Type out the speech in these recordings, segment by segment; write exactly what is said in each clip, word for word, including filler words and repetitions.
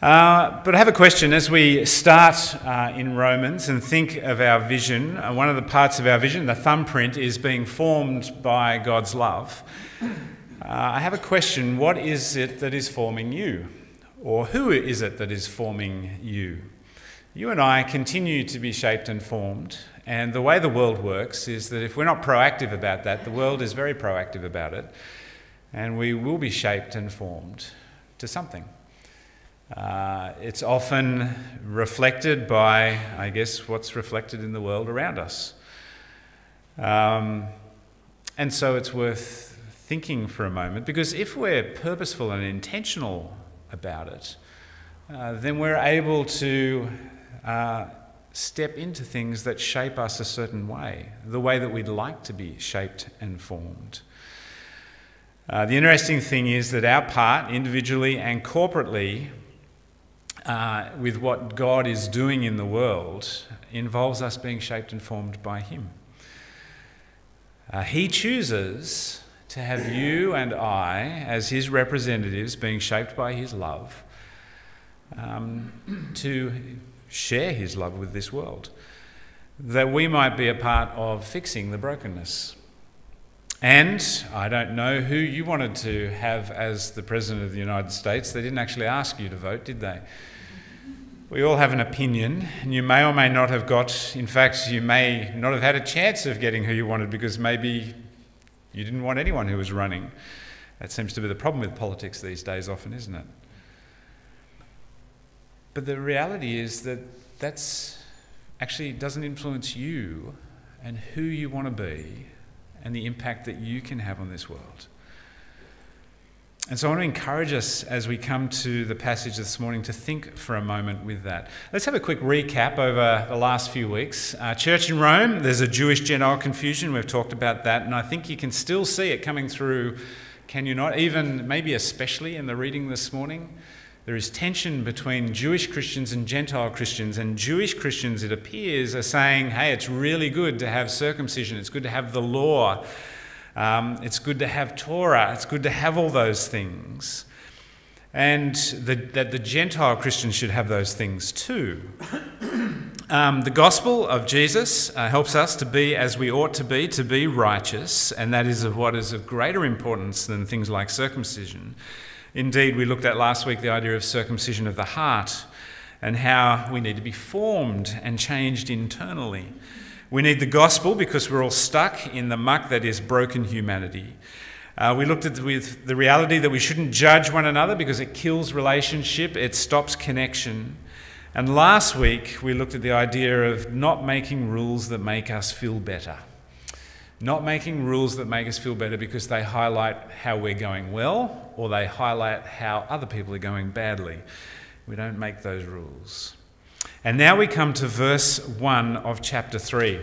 Uh, but I have a question as we start uh, in Romans and think of our vision. Uh, one of the parts of our vision, the thumbprint, is being formed by God's love. Uh, I have a question. What is it that is forming you? Or who is it that is forming you? You and I continue to be shaped and formed. And the way the world works is that if we're not proactive about that, the world is very proactive about it. And we will be shaped and formed to something. Uh, it's often reflected by, I guess, what's reflected in the world around us. Um, and so it's worth thinking for a moment, because if we're purposeful and intentional about it, uh, then we're able to uh, step into things that shape us a certain way, the way that we'd like to be shaped and formed. Uh, the interesting thing is that our part, individually and corporately, Uh, with what God is doing in the world, involves us being shaped and formed by Him. Uh, he chooses to have you and I, as His representatives, being shaped by His love, um, to share His love with this world, that we might be a part of fixing the brokenness. And I don't know who you wanted to have as the President of the United States. They didn't actually ask you to vote, did they? We all have an opinion, and you may or may not have got, in fact, you may not have had a chance of getting who you wanted because maybe you didn't want anyone who was running. That seems to be the problem with politics these days often, isn't it? But the reality is that that's actually doesn't influence you and who you want to be and the impact that you can have on this world. And so I want to encourage us as we come to the passage this morning to think for a moment with that. Let's have a quick recap over the last few weeks. Uh, Church in Rome, there's a Jewish-Gentile confusion. We've talked about that, and I think you can still see it coming through, can you not? Even maybe especially in the reading this morning. There is tension between Jewish Christians and Gentile Christians, and Jewish Christians, it appears, are saying, hey, it's really good to have circumcision, it's good to have the law, um, it's good to have Torah, it's good to have all those things, and the, that the Gentile Christians should have those things too. Um, the gospel of Jesus uh, helps us to be as we ought to be, to be righteous, and that is of what is of greater importance than things like circumcision. Indeed, we looked at last week the idea of circumcision of the heart and how we need to be formed and changed internally. We need the gospel because we're all stuck in the muck that is broken humanity. Uh, we looked at the, with the reality that we shouldn't judge one another because it kills relationship, it stops connection. And last week we looked at the idea of not making rules that make us feel better. Not making rules that make us feel better because they highlight how we're going well or they highlight how other people are going badly. We don't make those rules. And now we come to verse one of chapter three.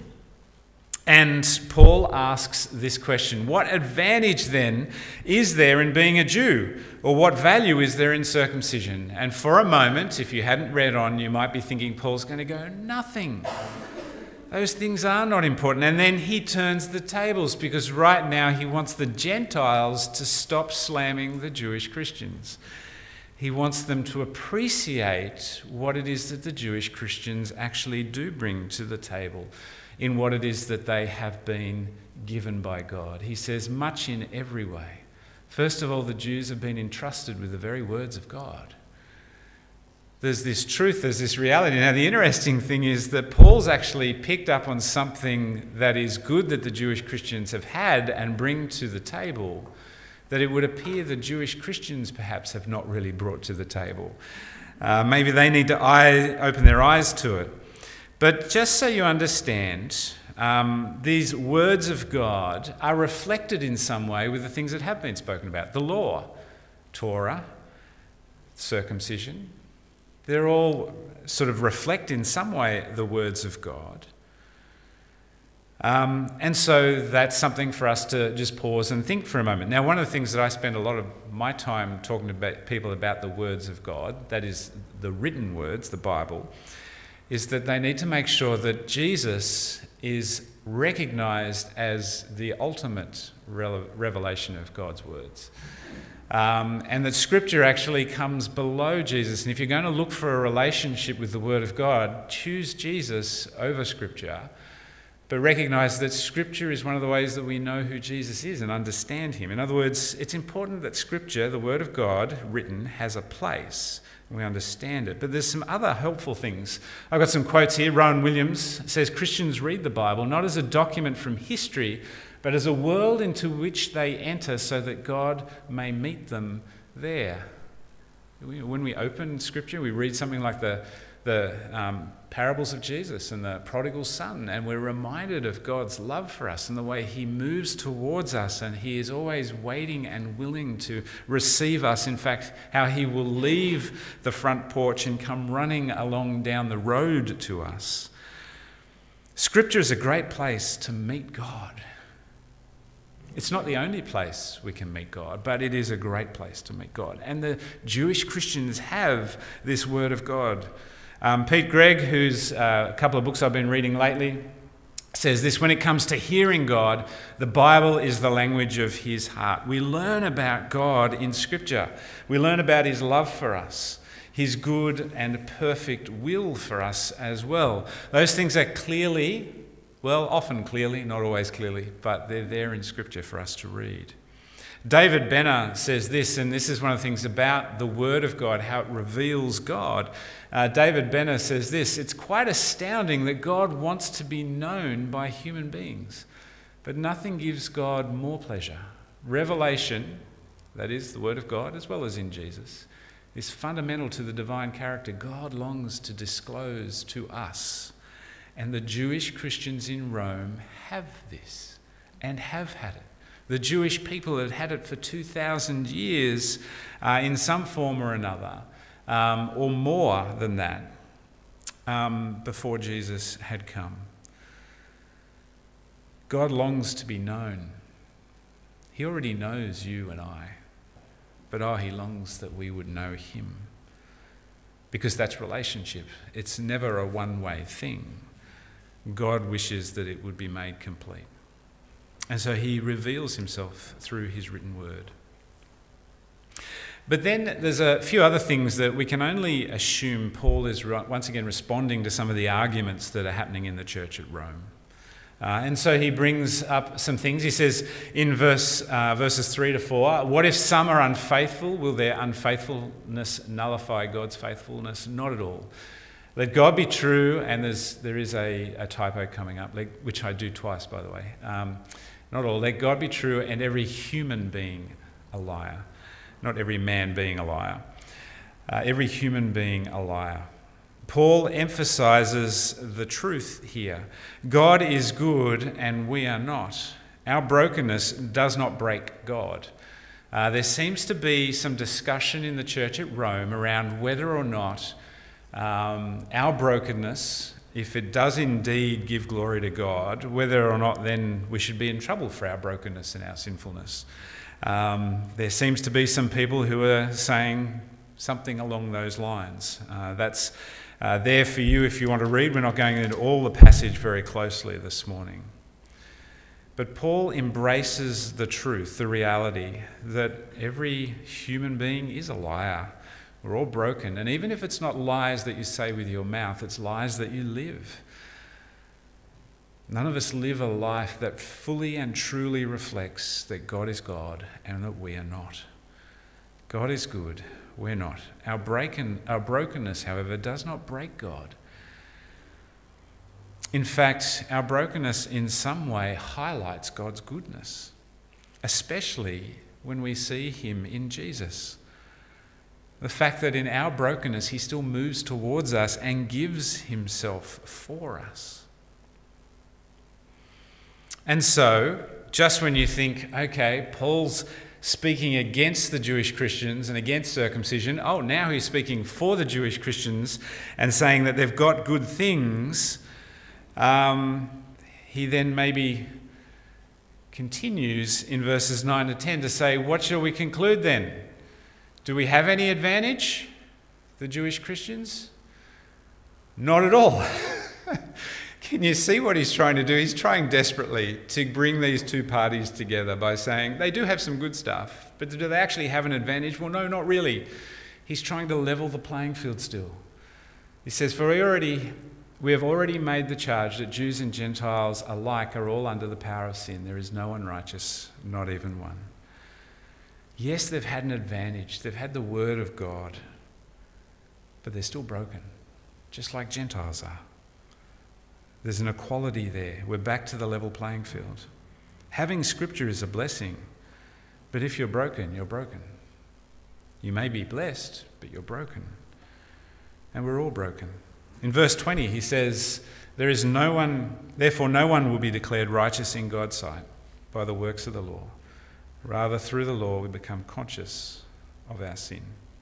And Paul asks this question: what advantage then is there in being a Jew? Or what value is there in circumcision? And for a moment, if you hadn't read on, you might be thinking Paul's going to go, nothing. Those things are not important. And then he turns the tables because right now he wants the Gentiles to stop slamming the Jewish Christians. He wants them to appreciate what it is that the Jewish Christians actually do bring to the table in what it is that they have been given by God. He says, much in every way. First of all, the Jews have been entrusted with the very words of God. There's this truth, there's this reality. Now, the interesting thing is that Paul's actually picked up on something that is good that the Jewish Christians have had and bring to the table, that it would appear the Jewish Christians perhaps have not really brought to the table. Uh, maybe they need to eye, open their eyes to it. But just so you understand, um, these words of God are reflected in some way with the things that have been spoken about. The law, Torah, circumcision, they're all sort of reflect in some way the words of God. Um, and so that's something for us to just pause and think for a moment. Now, one of the things that I spend a lot of my time talking to people about the words of God, that is the written words, the Bible, is that they need to make sure that Jesus is recognised as the ultimate revelation of God's words. Um, and that Scripture actually comes below Jesus. And if you're going to look for a relationship with the Word of God, choose Jesus over Scripture, but recognise that Scripture is one of the ways that we know who Jesus is and understand him. In other words, it's important that Scripture, the Word of God, written, has a place and we understand it. But there's some other helpful things. I've got some quotes here. Rowan Williams says, Christians read the Bible not as a document from history, but as a world into which they enter so that God may meet them there. When we open Scripture, we read something like the, the um, parables of Jesus and the prodigal son, and we're reminded of God's love for us and the way he moves towards us, and he is always waiting and willing to receive us. In fact, how he will leave the front porch and come running along down the road to us. Scripture is a great place to meet God. It's not the only place we can meet God, but it is a great place to meet God. And the Jewish Christians have this Word of God. Um, Pete Greig, who's uh, a couple of books I've been reading lately, says this: when it comes to hearing God, the Bible is the language of his heart. We learn about God in Scripture. We learn about his love for us, his good and perfect will for us as well. Those things are clearly Well, often clearly, not always clearly, but they're there in Scripture for us to read. David Benner says this, and this is one of the things about the Word of God, how it reveals God. Uh, David Benner says this: it's quite astounding that God wants to be known by human beings, but nothing gives God more pleasure. Revelation, that is the Word of God, as well as in Jesus, is fundamental to the divine character God longs to disclose to us. And the Jewish Christians in Rome have this and have had it. The Jewish people had had it for two thousand years uh, in some form or another, um, or more than that, um, before Jesus had come. God longs to be known. He already knows you and I, but oh, he longs that we would know him, because that's relationship. It's never a one-way thing. God wishes that it would be made complete. And so he reveals himself through his written word. But then there's a few other things that we can only assume Paul is once again responding to some of the arguments that are happening in the church at Rome. Uh, and so he brings up some things. He says in verse uh, verses three to four, what if some are unfaithful? Will their unfaithfulness nullify God's faithfulness? Not at all. Let God be true, and there's, there is a, a typo coming up, like, which I do twice, by the way. Um, not all. Let God be true, and every human being a liar. Not every man being a liar. Uh, every human being a liar. Paul emphasizes the truth here. God is good, and we are not. Our brokenness does not break God. Uh, there seems to be some discussion in the church at Rome around whether or not Um, our brokenness, if it does indeed give glory to God, whether or not then we should be in trouble for our brokenness and our sinfulness. Um, there seems to be some people who are saying something along those lines. Uh, that's uh, there for you if you want to read. We're not going into all the passage very closely this morning. But Paul embraces the truth, the reality, that every human being is a liar. We're all broken. And even if it's not lies that you say with your mouth, it's lies that you live. None of us live a life that fully and truly reflects that God is God and that we are not. God is good, we're not. Our, breaken, our brokenness, however, does not break God. In fact, our brokenness in some way highlights God's goodness, especially when we see him in Jesus. The fact that in our brokenness he still moves towards us and gives himself for us. And so, just when you think, okay, Paul's speaking against the Jewish Christians and against circumcision, oh, now he's speaking for the Jewish Christians and saying that they've got good things, um, he then maybe continues in verses nine to ten to say, what shall we conclude then? Do we have any advantage, the Jewish Christians? Not at all. Can you see what he's trying to do? He's trying desperately to bring these two parties together by saying they do have some good stuff, but do they actually have an advantage? Well, no, not really. He's trying to level the playing field still. He says, for we already, we have already made the charge that Jews and Gentiles alike are all under the power of sin. There is no one righteous, not even one. Yes, they've had an advantage. They've had the word of God, but they're still broken, just like Gentiles are. There's an equality there. We're back to the level playing field. Having scripture is a blessing, but if you're broken, you're broken. You may be blessed, but you're broken. And we're all broken. In verse twenty, he says, there is no one, therefore no one will be declared righteous in God's sight by the works of the law. Rather, through the law, we become conscious of our sin.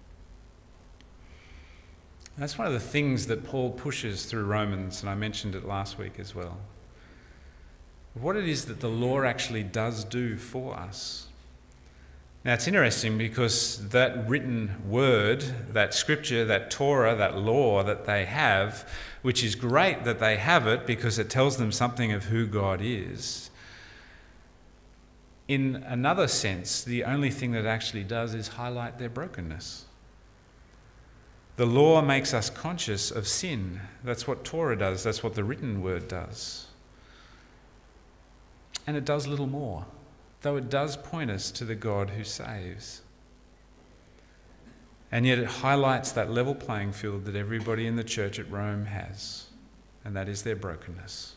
That's one of the things that Paul pushes through Romans, and I mentioned it last week as well. What it is that the law actually does do for us. Now, it's interesting because that written word, that scripture, that Torah, that law that they have, which is great that they have it because it tells them something of who God is. In another sense, the only thing that actually does is highlight their brokenness. The law makes us conscious of sin. That's what Torah does. That's what the written word does. And it does little more, though it does point us to the God who saves. And yet it highlights that level playing field that everybody in the church at Rome has, and that is their brokenness.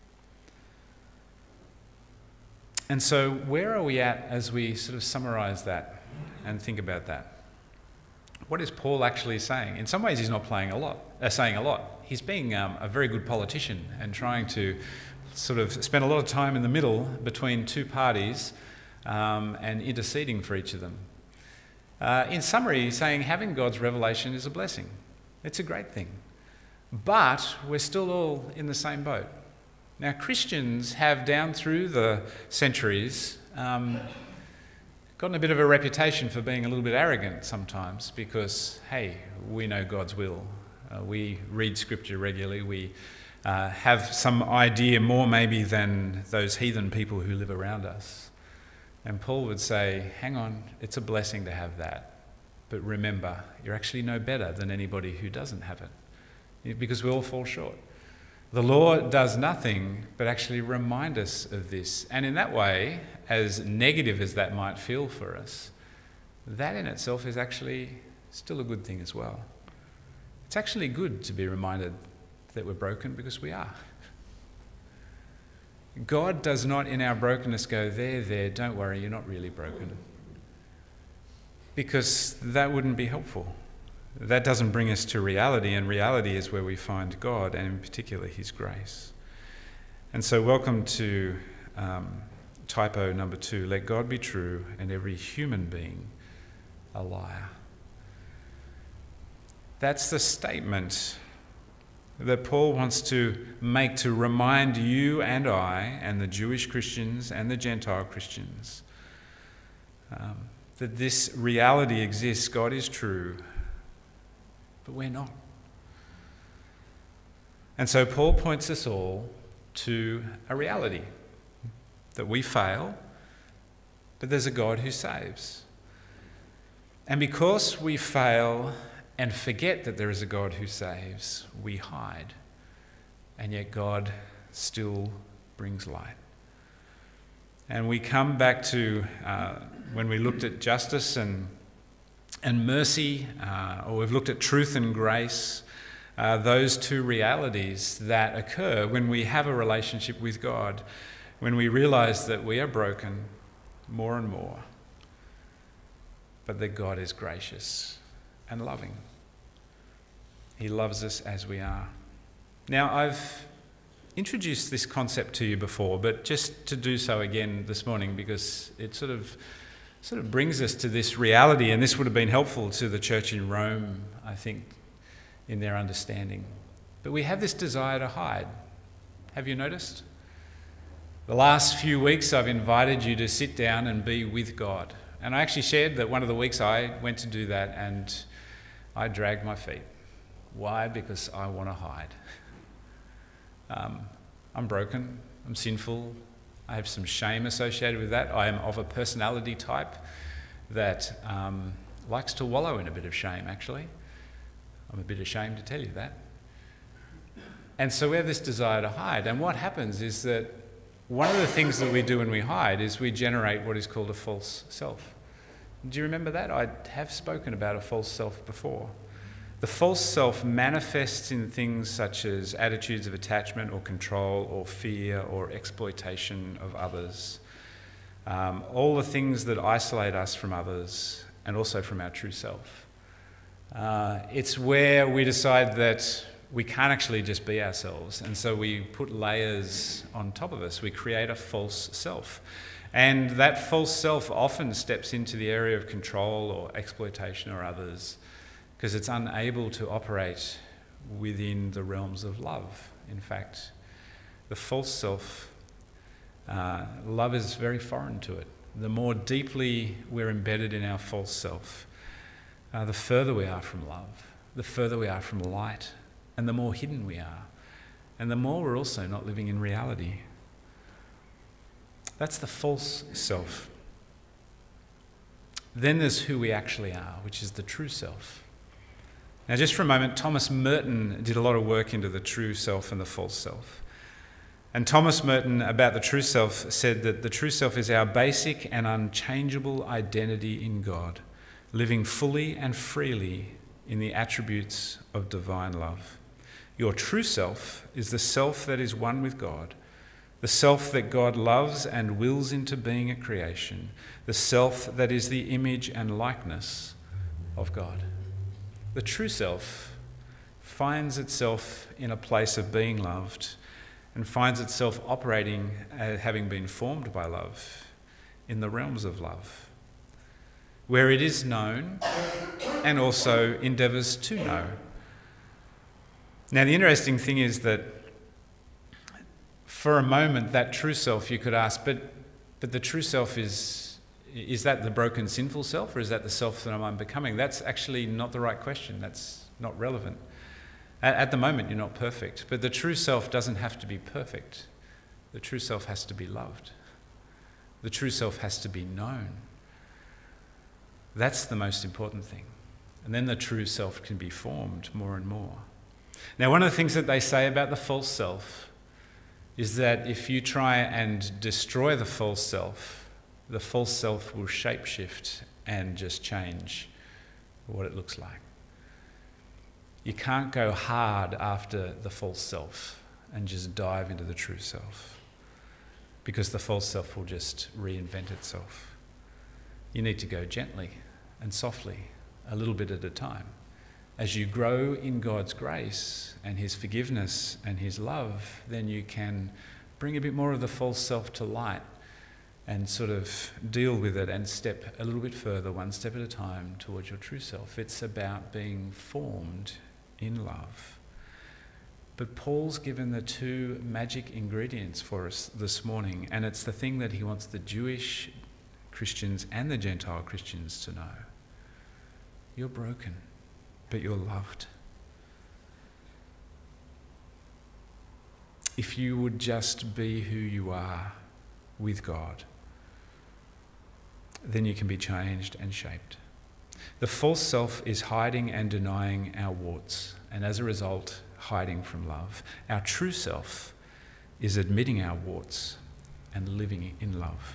And so where are we at as we sort of summarise that and think about that? What is Paul actually saying? In some ways, he's not playing a lot, uh, saying a lot. He's being um, a very good politician and trying to sort of spend a lot of time in the middle between two parties um, and interceding for each of them. Uh, in summary, he's saying having God's revelation is a blessing. It's a great thing. But we're still all in the same boat. Now, Christians have, down through the centuries, um, gotten a bit of a reputation for being a little bit arrogant sometimes because, hey, we know God's will. Uh, we read scripture regularly. We uh, have some idea more maybe than those heathen people who live around us. And Paul would say, hang on, it's a blessing to have that. But remember, you're actually no better than anybody who doesn't have it because we all fall short. The law does nothing but actually remind us of this. And in that way, as negative as that might feel for us, that in itself is actually still a good thing as well. It's actually good to be reminded that we're broken because we are. God does not in our brokenness go, there, there, don't worry, you're not really broken. Because that wouldn't be helpful. That doesn't bring us to reality, and reality is where we find God, and in particular his grace. And so welcome to um, typo number two, let God be true and every human being a liar. That's the statement that Paul wants to make to remind you and I and the Jewish Christians and the Gentile Christians um, that this reality exists. God is true, but we're not. And so Paul points us all to a reality that we fail, but there's a God who saves. And because we fail and forget that there is a God who saves, we hide. And yet God still brings light. And we come back to uh, when we looked at justice and and mercy, uh, or we've looked at truth and grace, uh, those two realities that occur when we have a relationship with God, when we realise that we are broken more and more, but that God is gracious and loving. He loves us as we are. Now, I've introduced this concept to you before, but just to do so again this morning because it sort of sort of brings us to this reality, and this would have been helpful to the church in Rome, I think, in their understanding. But we have this desire to hide. Have you noticed? The last few weeks I've invited you to sit down and be with God. And I actually shared that one of the weeks I went to do that and I dragged my feet. Why? Because I want to hide. Um, I'm broken, I'm sinful, I have some shame associated with that. I am of a personality type that um, likes to wallow in a bit of shame, actually. I'm a bit ashamed to tell you that. And so we have this desire to hide. And what happens is that one of the things that we do when we hide is we generate what is called a false self. Do you remember that? I have spoken about a false self before. The false self manifests in things such as attitudes of attachment or control or fear or exploitation of others. Um, all the things that isolate us from others and also from our true self. Uh, it's where we decide that we can't actually just be ourselves, and so we put layers on top of us. We create a false self. And that false self often steps into the area of control or exploitation or others because it's unable to operate within the realms of love. In fact, the false self, uh, love is very foreign to it. The more deeply we're embedded in our false self, uh, the further we are from love, the further we are from light, and the more hidden we are, and the more we're also not living in reality. That's the false self. Then there's who we actually are, which is the true self. Now, just for a moment, Thomas Merton did a lot of work into the true self and the false self. And Thomas Merton, about the true self, said that the true self is our basic and unchangeable identity in God, living fully and freely in the attributes of divine love. Your true self is the self that is one with God, the self that God loves and wills into being at creation, the self that is the image and likeness of God. The true self finds itself in a place of being loved and finds itself operating, uh, having been formed by love, in the realms of love, where it is known and also endeavours to know. Now, the interesting thing is that for a moment, that true self, you could ask, but but the true self is, is that the broken, sinful self, or is that the self that I'm becoming? That's actually not the right question. That's not relevant. At, at the moment, you're not perfect, but the true self doesn't have to be perfect. The true self has to be loved. The true self has to be known. That's the most important thing. And then the true self can be formed more and more. Now, one of the things that they say about the false self is that if you try and destroy the false self, the false self will shapeshift and just change what it looks like. You can't go hard after the false self and just dive into the true self, because the false self will just reinvent itself. You need to go gently and softly, a little bit at a time. As you grow in God's grace and his forgiveness and his love, then you can bring a bit more of the false self to light and sort of deal with it and step a little bit further, one step at a time, towards your true self. It's about being formed in love. But Paul's given the two magic ingredients for us this morning, and it's the thing that he wants the Jewish Christians and the Gentile Christians to know. You're broken, but you're loved. If you would just be who you are with God, then you can be changed and shaped. The false self is hiding and denying our warts, and as a result, hiding from love. Our true self is admitting our warts and living in love.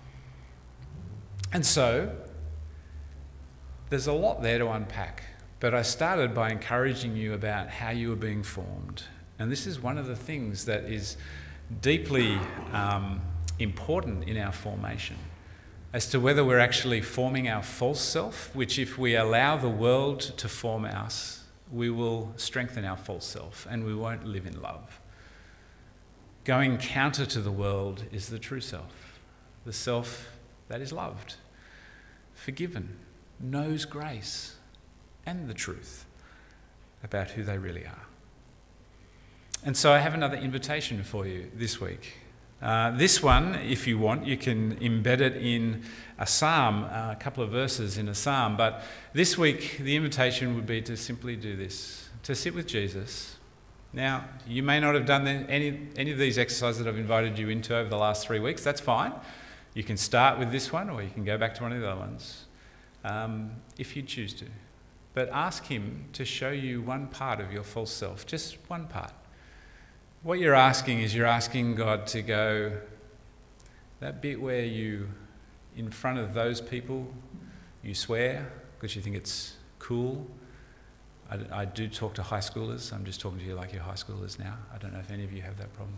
And so, there's a lot there to unpack. But I started by encouraging you about how you are being formed. And this is one of the things that is deeply um, important in our formation, as to whether we're actually forming our false self, which if we allow the world to form us, we will strengthen our false self and we won't live in love. Going counter to the world is the true self, the self that is loved, forgiven, knows grace and the truth about who they really are. And so I have another invitation for you this week. Uh, this one, if you want, you can embed it in a psalm, uh, a couple of verses in a psalm. But this week, the invitation would be to simply do this, to sit with Jesus Now, you may not have done any, any of these exercises that I've invited you into over the last three weeks. That's fine. You can start with this one, or you can go back to one of the other ones, um, if you choose to. But ask him to show you one part of your false self, just one part. What you're asking is you're asking God to go, that bit where you, in front of those people, you swear because you think it's cool. I, I do talk to high schoolers. I'm just talking to you like you're high schoolers now. I don't know if any of you have that problem.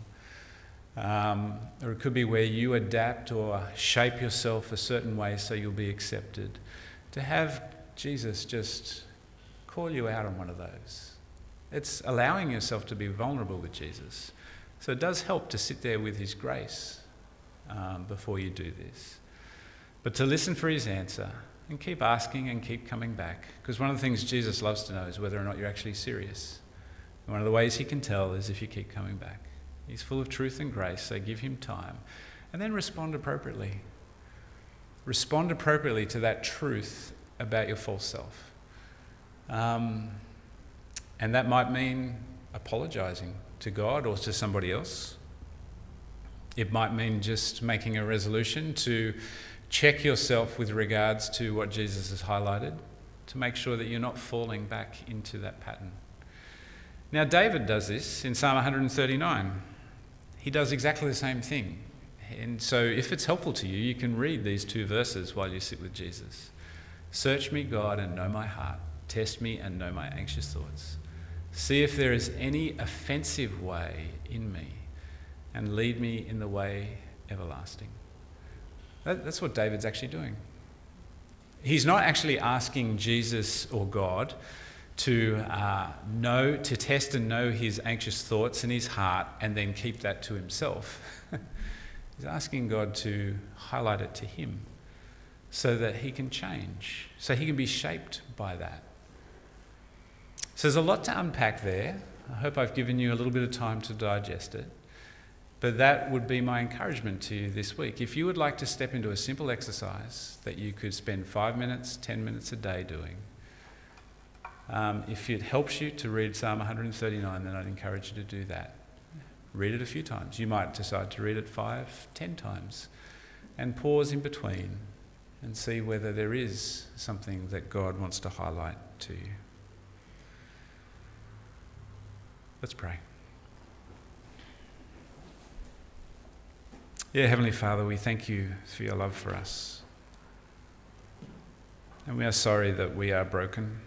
Um, or it could be where you adapt or shape yourself a certain way so you'll be accepted. To have Jesus just call you out on one of those. It's allowing yourself to be vulnerable with Jesus. So it does help to sit there with his grace um, before you do this. But to listen for his answer and keep asking and keep coming back. Because one of the things Jesus loves to know is whether or not you're actually serious. And one of the ways he can tell is if you keep coming back. He's full of truth and grace, so give him time. And then respond appropriately. Respond appropriately to that truth about your false self. Um, and that might mean apologising to God or to somebody else. It might mean just making a resolution to check yourself with regards to what Jesus has highlighted, to make sure that you're not falling back into that pattern. Now, David does this in Psalm one thirty-nine. He does exactly the same thing. And so if it's helpful to you, you can read these two verses while you sit with Jesus. Search me, God, and know my heart. Test me and know my anxious thoughts. See if there is any offensive way in me, and lead me in the way everlasting. That, that's what David's actually doing. He's not actually asking Jesus or God to uh, know, to test and know his anxious thoughts in his heart and then keep that to himself. He's asking God to highlight it to him so that he can change, so he can be shaped by that. So there's a lot to unpack there. I hope I've given you a little bit of time to digest it. But that would be my encouragement to you this week. If you would like to step into a simple exercise that you could spend five minutes, ten minutes a day doing, um, if it helps you to read Psalm one thirty-nine, then I'd encourage you to do that. Read it a few times. You might decide to read it five, ten times, and pause in between and see whether there is something that God wants to highlight to you. Let's pray. Yeah, Heavenly Father, we thank you for your love for us. And we are sorry that we are broken.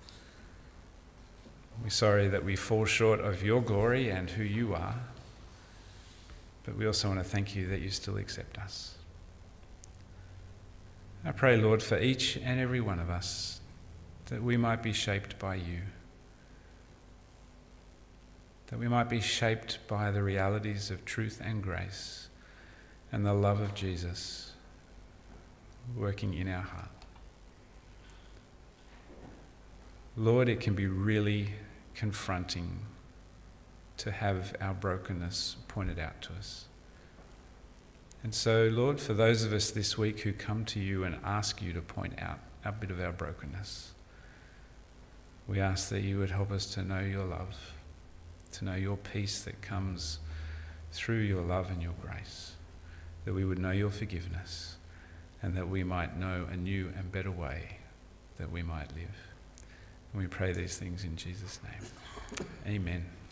We're sorry that we fall short of your glory and who you are. But we also want to thank you that you still accept us. I pray, Lord, for each and every one of us, that we might be shaped by you. That we might be shaped by the realities of truth and grace and the love of Jesus working in our heart. Lord, it can be really confronting to have our brokenness pointed out to us. And so, Lord, for those of us this week who come to you and ask you to point out a bit of our brokenness, we ask that you would help us to know your love, to know your peace that comes through your love and your grace, that we would know your forgiveness, and that we might know a new and better way that we might live. And we pray these things in Jesus' name. Amen.